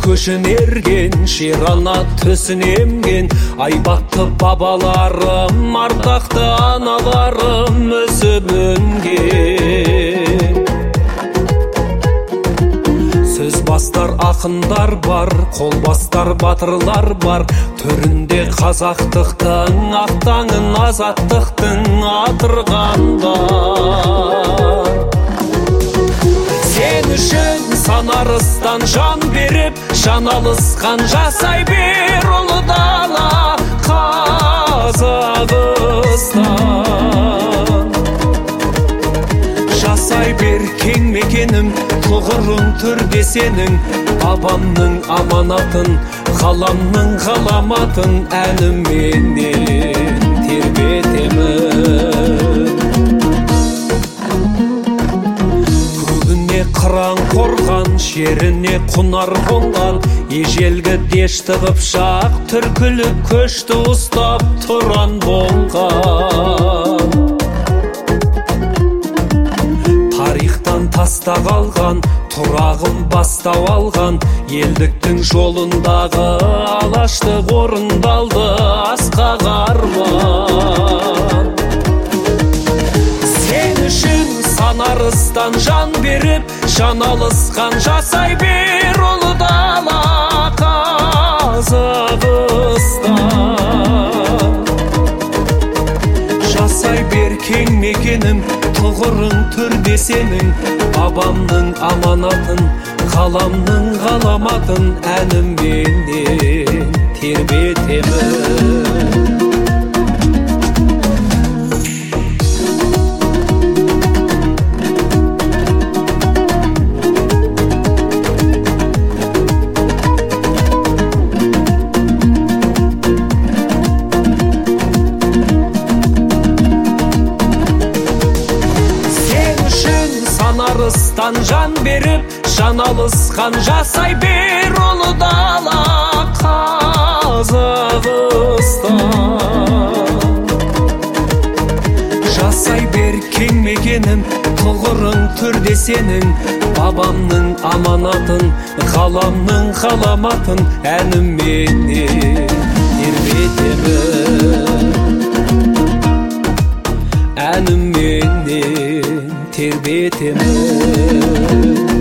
көшін ерген, шер ана төсін емген, айбатты бабаларым, ардақты аналарым өсіп өнген. Сөз бастар ақындар бар, қол бастар батырлар бар, төрінде қазақтықтың, ақтаңын азаттықтың атырғандар. Сен үшін санарыстан жан беріп, жан алысқан жасай бер ұлы дала Қазақстан. Жасай бер кең мекенім, тұғырың түрде сенің, бабамның аманатын, ғаламның ғаламатын әнімменен тербетемін. Көгіне қыран қорған, жеріне құнар қонған, ежелгі дешті қыпшақ, түркілік көшті ұстап тұран болған. Тарихтан таста қалған, тұрағын бастау алған, елдіктің жолындағы алаштық орындалды асқақ арман. Сен үшін санарыстан жан беріп, жан алысқан жасай бер ұлы дала Қазақстан. Жасай бер кең мекенім, тұғырың түрде сенің, бабамның аманатын, ғаламның ғаламатын әнімменен тербетемін. Санарыстан жан беріп, жан алысқан жасай бер ұлы дала Қазақстан. Жасай бер кең мекенім, тұғырың түрде сенің, бабамның аманатын, ғаламның ғаламатын әнімменен тербетемін. Әнімменен тербетемін.